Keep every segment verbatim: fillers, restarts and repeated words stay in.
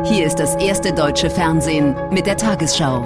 Hier ist das erste deutsche Fernsehen mit der Tagesschau.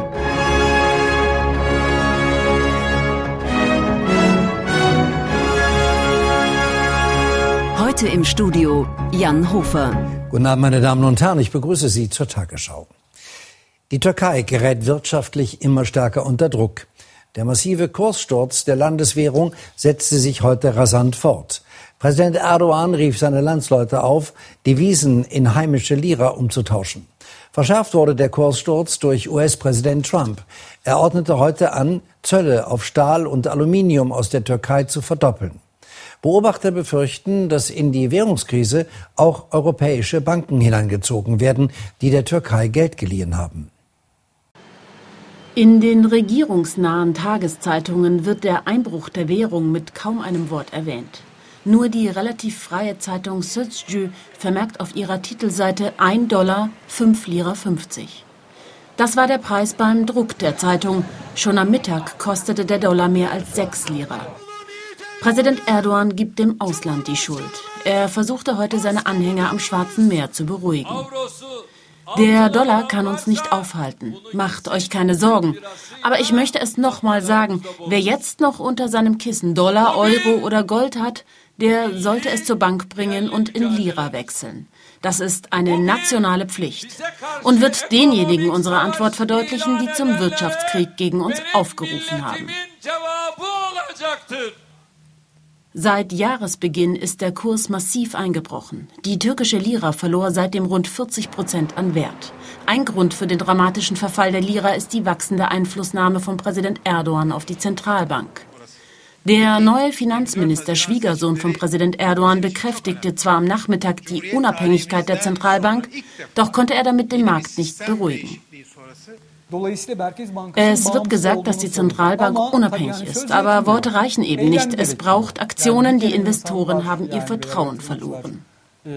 Heute im Studio Jan Hofer. Guten Abend, meine Damen und Herren, ich begrüße Sie zur Tagesschau. Die Türkei gerät wirtschaftlich immer stärker unter Druck. Der massive Kurssturz der Landeswährung setzte sich heute rasant fort. Präsident Erdogan rief seine Landsleute auf, Devisen in heimische Lira umzutauschen. Verschärft wurde der Kurssturz durch U S-Präsident Trump. Er ordnete heute an, Zölle auf Stahl und Aluminium aus der Türkei zu verdoppeln. Beobachter befürchten, dass in die Währungskrise auch europäische Banken hineingezogen werden, die der Türkei Geld geliehen haben. In den regierungsnahen Tageszeitungen wird der Einbruch der Währung mit kaum einem Wort erwähnt. Nur die relativ freie Zeitung Sözcü vermerkt auf ihrer Titelseite ein Dollar, fünf Lira fünfzig. Das war der Preis beim Druck der Zeitung. Schon am Mittag kostete der Dollar mehr als sechs Lira. Präsident Erdogan gibt dem Ausland die Schuld. Er versuchte heute seine Anhänger am Schwarzen Meer zu beruhigen. Der Dollar kann uns nicht aufhalten. Macht euch keine Sorgen. Aber ich möchte es noch mal sagen, wer jetzt noch unter seinem Kissen Dollar, Euro oder Gold hat, der sollte es zur Bank bringen und in Lira wechseln. Das ist eine nationale Pflicht und wird denjenigen unsere Antwort verdeutlichen, die zum Wirtschaftskrieg gegen uns aufgerufen haben. Seit Jahresbeginn ist der Kurs massiv eingebrochen. Die türkische Lira verlor seitdem rund vierzig Prozent an Wert. Ein Grund für den dramatischen Verfall der Lira ist die wachsende Einflussnahme von Präsident Erdogan auf die Zentralbank. Der neue Finanzminister, Schwiegersohn von Präsident Erdogan, bekräftigte zwar am Nachmittag die Unabhängigkeit der Zentralbank, doch konnte er damit den Markt nicht beruhigen. Es wird gesagt, dass die Zentralbank unabhängig ist, aber Worte reichen eben nicht. Es braucht Aktionen, die Investoren haben ihr Vertrauen verloren.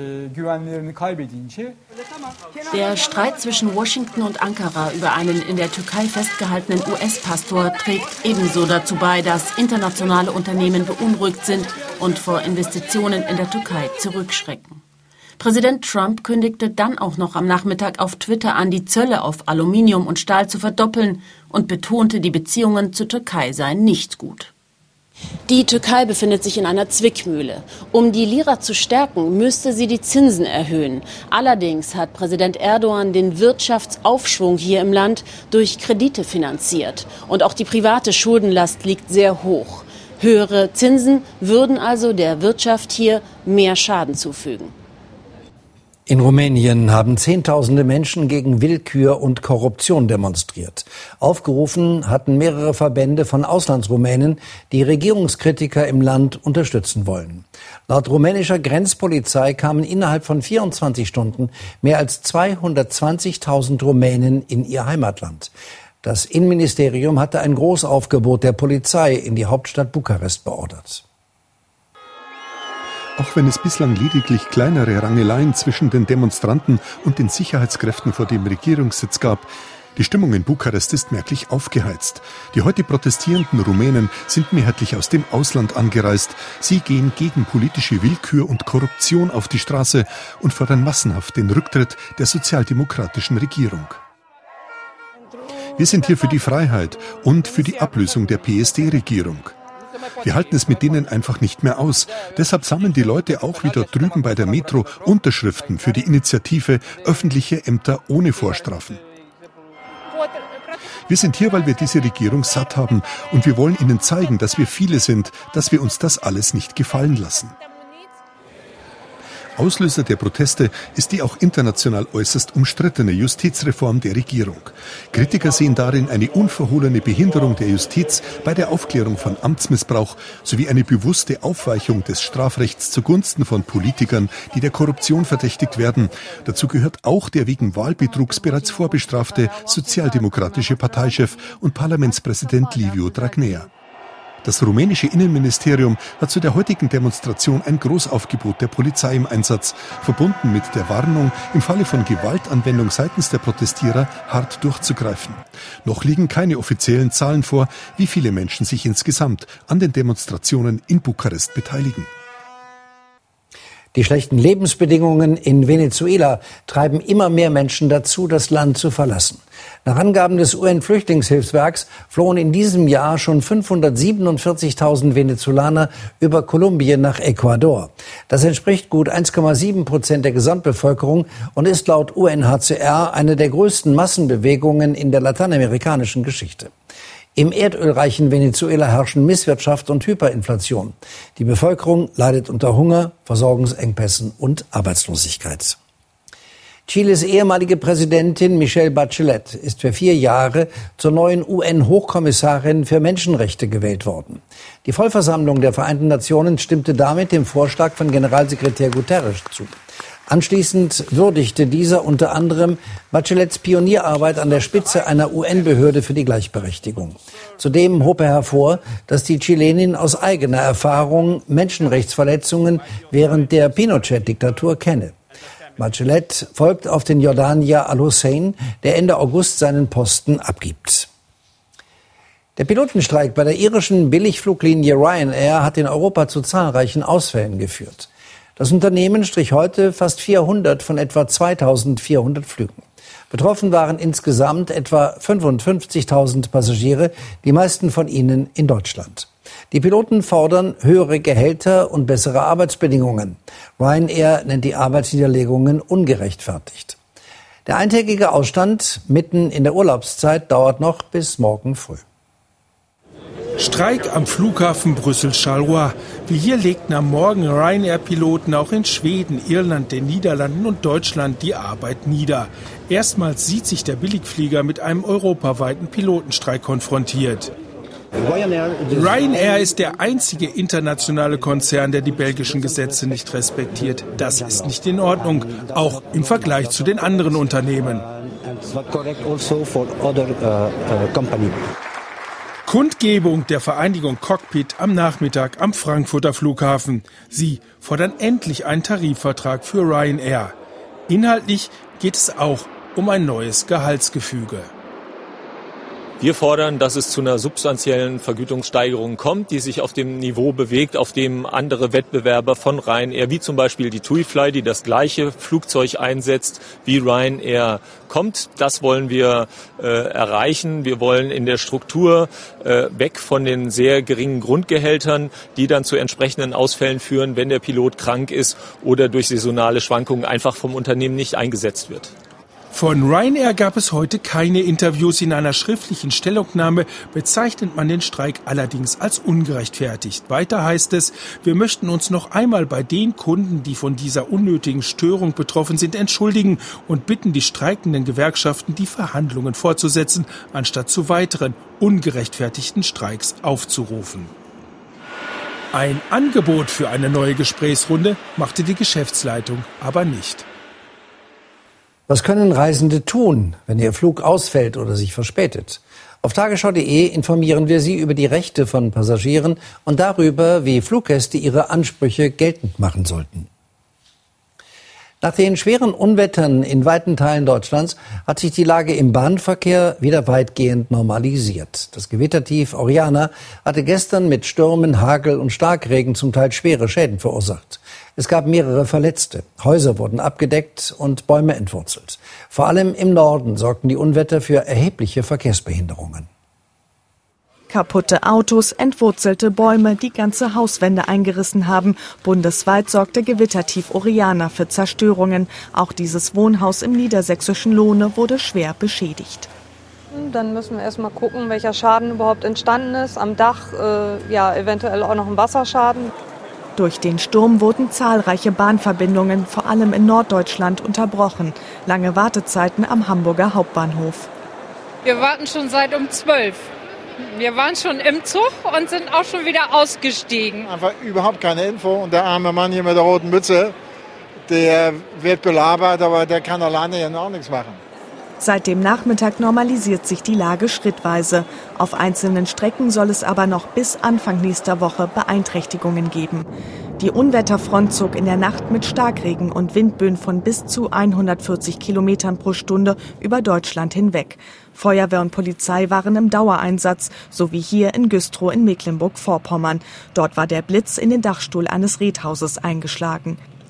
Der Streit zwischen Washington und Ankara über einen in der Türkei festgehaltenen U S-Pastor trägt ebenso dazu bei, dass internationale Unternehmen beunruhigt sind und vor Investitionen in der Türkei zurückschrecken. Präsident Trump kündigte dann auch noch am Nachmittag auf Twitter an, die Zölle auf Aluminium und Stahl zu verdoppeln und betonte, die Beziehungen zur Türkei seien nicht gut. Die Türkei befindet sich in einer Zwickmühle. Um die Lira zu stärken, müsste sie die Zinsen erhöhen. Allerdings hat Präsident Erdogan den Wirtschaftsaufschwung hier im Land durch Kredite finanziert. Und auch die private Schuldenlast liegt sehr hoch. Höhere Zinsen würden also der Wirtschaft hier mehr Schaden zufügen. In Rumänien haben Zehntausende Menschen gegen Willkür und Korruption demonstriert. Aufgerufen hatten mehrere Verbände von Auslandsrumänen, die Regierungskritiker im Land unterstützen wollen. Laut rumänischer Grenzpolizei kamen innerhalb von vierundzwanzig Stunden mehr als zweihundertzwanzigtausend Rumänen in ihr Heimatland. Das Innenministerium hatte ein Großaufgebot der Polizei in die Hauptstadt Bukarest beordert. Auch wenn es bislang lediglich kleinere Rangeleien zwischen den Demonstranten und den Sicherheitskräften vor dem Regierungssitz gab, die Stimmung in Bukarest ist merklich aufgeheizt. Die heute protestierenden Rumänen sind mehrheitlich aus dem Ausland angereist. Sie gehen gegen politische Willkür und Korruption auf die Straße und fordern massenhaft den Rücktritt der sozialdemokratischen Regierung. Wir sind hier für die Freiheit und für die Ablösung der P S D-Regierung. Wir halten es mit denen einfach nicht mehr aus. Deshalb sammeln die Leute auch wieder drüben bei der Metro Unterschriften für die Initiative Öffentliche Ämter ohne Vorstrafen. Wir sind hier, weil wir diese Regierung satt haben und wir wollen ihnen zeigen, dass wir viele sind, dass wir uns das alles nicht gefallen lassen. Auslöser der Proteste ist die auch international äußerst umstrittene Justizreform der Regierung. Kritiker sehen darin eine unverhohlene Behinderung der Justiz bei der Aufklärung von Amtsmissbrauch sowie eine bewusste Aufweichung des Strafrechts zugunsten von Politikern, die der Korruption verdächtigt werden. Dazu gehört auch der wegen Wahlbetrugs bereits vorbestrafte sozialdemokratische Parteichef und Parlamentspräsident Liviu Dragnea. Das rumänische Innenministerium hat zu der heutigen Demonstration ein Großaufgebot der Polizei im Einsatz, verbunden mit der Warnung, im Falle von Gewaltanwendung seitens der Protestierer hart durchzugreifen. Noch liegen keine offiziellen Zahlen vor, wie viele Menschen sich insgesamt an den Demonstrationen in Bukarest beteiligen. Die schlechten Lebensbedingungen in Venezuela treiben immer mehr Menschen dazu, das Land zu verlassen. Nach Angaben des U N-Flüchtlingshilfswerks flohen in diesem Jahr schon fünfhundertsiebenundvierzigtausend Venezolaner über Kolumbien nach Ecuador. Das entspricht gut eins Komma sieben Prozent der Gesamtbevölkerung und ist laut U N H C R eine der größten Massenbewegungen in der lateinamerikanischen Geschichte. Im erdölreichen Venezuela herrschen Misswirtschaft und Hyperinflation. Die Bevölkerung leidet unter Hunger, Versorgungsengpässen und Arbeitslosigkeit. Chiles ehemalige Präsidentin Michelle Bachelet ist für vier Jahre zur neuen U N-Hochkommissarin für Menschenrechte gewählt worden. Die Vollversammlung der Vereinten Nationen stimmte damit dem Vorschlag von Generalsekretär Guterres zu. Anschließend würdigte dieser unter anderem Bachelets Pionierarbeit an der Spitze einer U N-Behörde für die Gleichberechtigung. Zudem hob er hervor, dass die Chilenin aus eigener Erfahrung Menschenrechtsverletzungen während der Pinochet-Diktatur kenne. Bachelet folgt auf den Jordanier Al-Hussein, der Ende August seinen Posten abgibt. Der Pilotenstreik bei der irischen Billigfluglinie Ryanair hat in Europa zu zahlreichen Ausfällen geführt. Das Unternehmen strich heute fast vierhundert von etwa zweitausendvierhundert Flügen. Betroffen waren insgesamt etwa fünfundfünfzigtausend Passagiere, die meisten von ihnen in Deutschland. Die Piloten fordern höhere Gehälter und bessere Arbeitsbedingungen. Ryanair nennt die Arbeitsniederlegungen ungerechtfertigt. Der eintägige Ausstand mitten in der Urlaubszeit dauert noch bis morgen früh. Streik am Flughafen Brüssel-Charleroi. Wie hier legten am Morgen Ryanair-Piloten auch in Schweden, Irland, den Niederlanden und Deutschland die Arbeit nieder. Erstmals sieht sich der Billigflieger mit einem europaweiten Pilotenstreik konfrontiert. Ryanair ist der einzige internationale Konzern, der die belgischen Gesetze nicht respektiert. Das ist nicht in Ordnung, auch im Vergleich zu den anderen Unternehmen. Kundgebung der Vereinigung Cockpit am Nachmittag am Frankfurter Flughafen. Sie fordern endlich einen Tarifvertrag für Ryanair. Inhaltlich geht es auch um ein neues Gehaltsgefüge. Wir fordern, dass es zu einer substanziellen Vergütungssteigerung kommt, die sich auf dem Niveau bewegt, auf dem andere Wettbewerber von Ryanair, wie zum Beispiel die TUIfly, die das gleiche Flugzeug einsetzt wie Ryanair, kommt. Das wollen wir äh, erreichen. Wir wollen in der Struktur äh, weg von den sehr geringen Grundgehältern, die dann zu entsprechenden Ausfällen führen, wenn der Pilot krank ist oder durch saisonale Schwankungen einfach vom Unternehmen nicht eingesetzt wird. Von Ryanair gab es heute keine Interviews. In einer schriftlichen Stellungnahme bezeichnet man den Streik allerdings als ungerechtfertigt. Weiter heißt es, wir möchten uns noch einmal bei den Kunden, die von dieser unnötigen Störung betroffen sind, entschuldigen und bitten die streikenden Gewerkschaften, die Verhandlungen fortzusetzen, anstatt zu weiteren ungerechtfertigten Streiks aufzurufen. Ein Angebot für eine neue Gesprächsrunde machte die Geschäftsleitung aber nicht. Was können Reisende tun, wenn ihr Flug ausfällt oder sich verspätet? Auf tagesschau punkt de informieren wir Sie über die Rechte von Passagieren und darüber, wie Fluggäste ihre Ansprüche geltend machen sollten. Nach den schweren Unwettern in weiten Teilen Deutschlands hat sich die Lage im Bahnverkehr wieder weitgehend normalisiert. Das Gewittertief Oriana hatte gestern mit Stürmen, Hagel und Starkregen zum Teil schwere Schäden verursacht. Es gab mehrere Verletzte. Häuser wurden abgedeckt und Bäume entwurzelt. Vor allem im Norden sorgten die Unwetter für erhebliche Verkehrsbehinderungen. Kaputte Autos, entwurzelte Bäume, die ganze Hauswände eingerissen haben. Bundesweit sorgte Gewittertief Oriana für Zerstörungen. Auch dieses Wohnhaus im niedersächsischen Lohne wurde schwer beschädigt. Dann müssen wir erstmal gucken, welcher Schaden überhaupt entstanden ist. Am Dach äh, ja eventuell auch noch ein Wasserschaden. Durch den Sturm wurden zahlreiche Bahnverbindungen, vor allem in Norddeutschland, unterbrochen. Lange Wartezeiten am Hamburger Hauptbahnhof. Wir warten schon seit um zwölf. Wir waren schon im Zug und sind auch schon wieder ausgestiegen. Einfach überhaupt keine Info. Und der arme Mann hier mit der roten Mütze, der wird belabert, aber der kann alleine ja auch nichts machen. Seit dem Nachmittag normalisiert sich die Lage schrittweise. Auf einzelnen Strecken soll es aber noch bis Anfang nächster Woche Beeinträchtigungen geben. Die Unwetterfront zog in der Nacht mit Starkregen und Windböen von bis zu hundertvierzig Kilometern pro Stunde über Deutschland hinweg. Feuerwehr und Polizei waren im Dauereinsatz, so wie hier in Güstrow in Mecklenburg-Vorpommern. Dort war der Blitz in den Dachstuhl eines Redhauses eingeschlagen.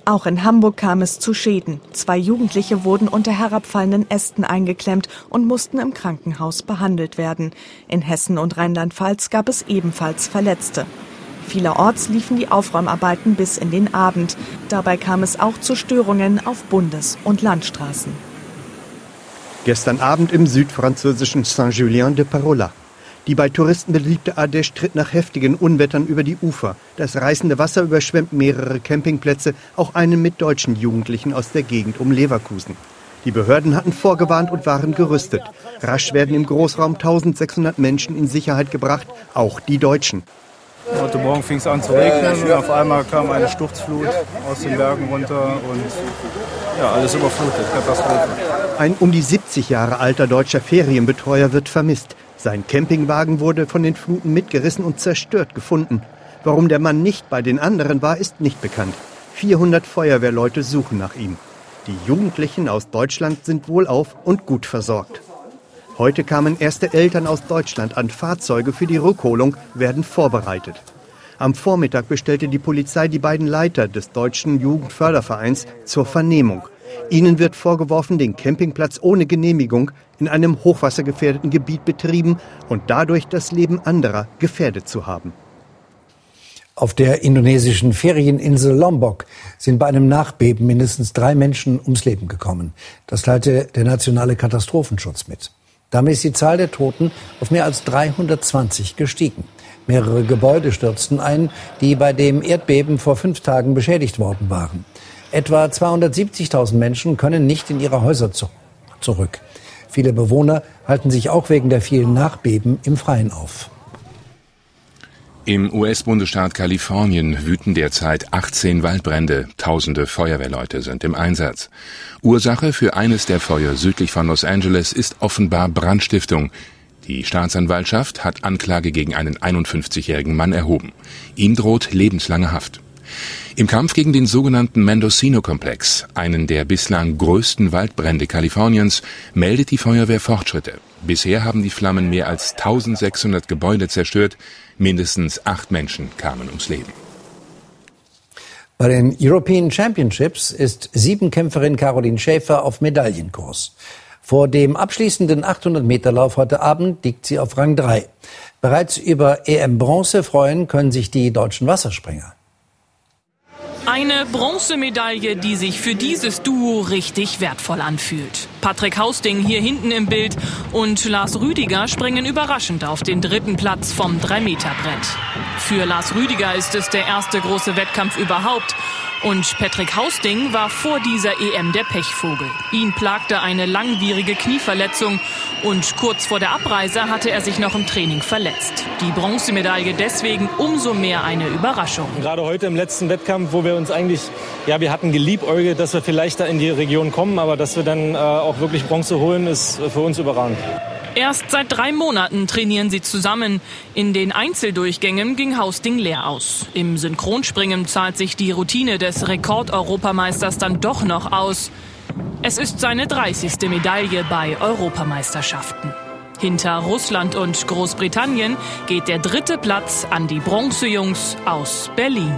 Auch in Hamburg kam es zu Schäden. Zwei Jugendliche wurden unter herabfallenden Ästen eingeklemmt und mussten im Krankenhaus behandelt werden. In Hessen und Rheinland-Pfalz gab es ebenfalls Verletzte. Vielerorts liefen die Aufräumarbeiten bis in den Abend. Dabei kam es auch zu Störungen auf Bundes- und Landstraßen. Gestern Abend im südfranzösischen Saint-Julien-de-Parola. Die bei Touristen beliebte Ardèche tritt nach heftigen Unwettern über die Ufer. Das reißende Wasser überschwemmt mehrere Campingplätze, auch einen mit deutschen Jugendlichen aus der Gegend um Leverkusen. Die Behörden hatten vorgewarnt und waren gerüstet. Rasch werden im Großraum eintausendsechshundert Menschen in Sicherheit gebracht, auch die Deutschen. Heute Morgen fing es an zu regnen und auf einmal kam eine Sturzflut aus den Bergen runter und ja, alles überflutet, Katastrophe. Ein um die siebzig Jahre alter deutscher Ferienbetreuer wird vermisst. Sein Campingwagen wurde von den Fluten mitgerissen und zerstört gefunden. Warum der Mann nicht bei den anderen war, ist nicht bekannt. vierhundert Feuerwehrleute suchen nach ihm. Die Jugendlichen aus Deutschland sind wohlauf und gut versorgt. Heute kamen erste Eltern aus Deutschland an. Fahrzeuge für die Rückholung werden vorbereitet. Am Vormittag bestellte die Polizei die beiden Leiter des Deutschen Jugendfördervereins zur Vernehmung. Ihnen wird vorgeworfen, den Campingplatz ohne Genehmigung in einem hochwassergefährdeten Gebiet betrieben und dadurch das Leben anderer gefährdet zu haben. Auf der indonesischen Ferieninsel Lombok sind bei einem Nachbeben mindestens drei Menschen ums Leben gekommen. Das teilte der nationale Katastrophenschutz mit. Damit ist die Zahl der Toten auf mehr als dreihundertzwanzig gestiegen. Mehrere Gebäude stürzten ein, die bei dem Erdbeben vor fünf Tagen beschädigt worden waren. Etwa zweihundertsiebzigtausend Menschen können nicht in ihre Häuser zu- zurück. Viele Bewohner halten sich auch wegen der vielen Nachbeben im Freien auf. Im U S-Bundesstaat Kalifornien wüten derzeit achtzehn Waldbrände. Tausende Feuerwehrleute sind im Einsatz. Ursache für eines der Feuer südlich von Los Angeles ist offenbar Brandstiftung. Die Staatsanwaltschaft hat Anklage gegen einen einundfünfzigjährigen Mann erhoben. Ihm droht lebenslange Haft. Im Kampf gegen den sogenannten Mendocino-Komplex, einen der bislang größten Waldbrände Kaliforniens, meldet die Feuerwehr Fortschritte. Bisher haben die Flammen mehr als eintausendsechshundert Gebäude zerstört. Mindestens acht Menschen kamen ums Leben. Bei den European Championships ist Siebenkämpferin Caroline Schäfer auf Medaillenkurs. Vor dem abschließenden achthundert-Meter-Lauf heute Abend liegt sie auf Rang drei. Bereits über E M-Bronze freuen können sich die deutschen Wasserspringer. Eine Bronzemedaille, die sich für dieses Duo richtig wertvoll anfühlt. Patrick Hausting hier hinten im Bild und Lars Rüdiger springen überraschend auf den dritten Platz vom drei Meter Brett. Für Lars Rüdiger ist es der erste große Wettkampf überhaupt. Und Patrick Hausting war vor dieser E M der Pechvogel. Ihn plagte eine langwierige Knieverletzung und kurz vor der Abreise hatte er sich noch im Training verletzt. Die Bronzemedaille deswegen umso mehr eine Überraschung. Gerade heute im letzten Wettkampf, wo wir uns eigentlich, ja, wir hatten geliebäugelt, dass wir vielleicht da in die Region kommen, aber dass wir dann äh, auch wirklich Bronze holen, ist für uns überragend. Erst seit drei Monaten trainieren sie zusammen. In den Einzeldurchgängen ging Hausting leer aus. Im Synchronspringen zahlt sich die Routine des Rekord-Europameisters dann doch noch aus. Es ist seine dreißigste Medaille bei Europameisterschaften. Hinter Russland und Großbritannien geht der dritte Platz an die Bronzejungs aus Berlin.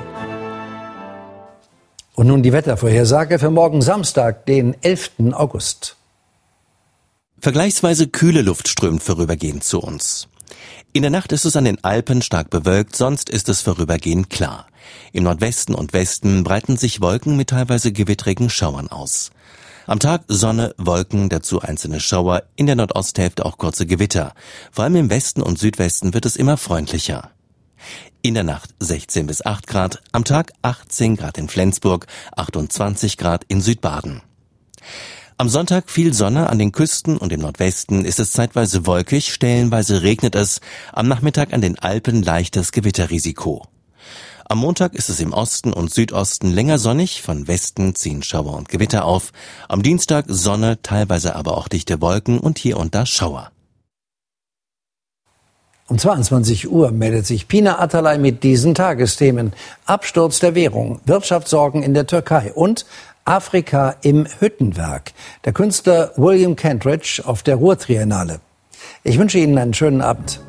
Und nun die Wettervorhersage für morgen Samstag, den elften August. Vergleichsweise kühle Luft strömt vorübergehend zu uns. In der Nacht ist es an den Alpen stark bewölkt, sonst ist es vorübergehend klar. Im Nordwesten und Westen breiten sich Wolken mit teilweise gewittrigen Schauern aus. Am Tag Sonne, Wolken, dazu einzelne Schauer, in der Nordosthälfte auch kurze Gewitter. Vor allem im Westen und Südwesten wird es immer freundlicher. In der Nacht sechzehn bis acht Grad, am Tag achtzehn Grad in Flensburg, achtundzwanzig Grad in Südbaden. Am Sonntag viel Sonne, an den Küsten und im Nordwesten ist es zeitweise wolkig, stellenweise regnet es, am Nachmittag an den Alpen leichtes Gewitterrisiko. Am Montag ist es im Osten und Südosten länger sonnig, von Westen ziehen Schauer und Gewitter auf. Am Dienstag Sonne, teilweise aber auch dichte Wolken und hier und da Schauer. Um zweiundzwanzig Uhr meldet sich Pina Atalay mit diesen Tagesthemen. Absturz der Währung, Wirtschaftssorgen in der Türkei und Afrika im Hüttenwerk. Der Künstler William Kentridge auf der Ruhrtriennale. Ich wünsche Ihnen einen schönen Abend.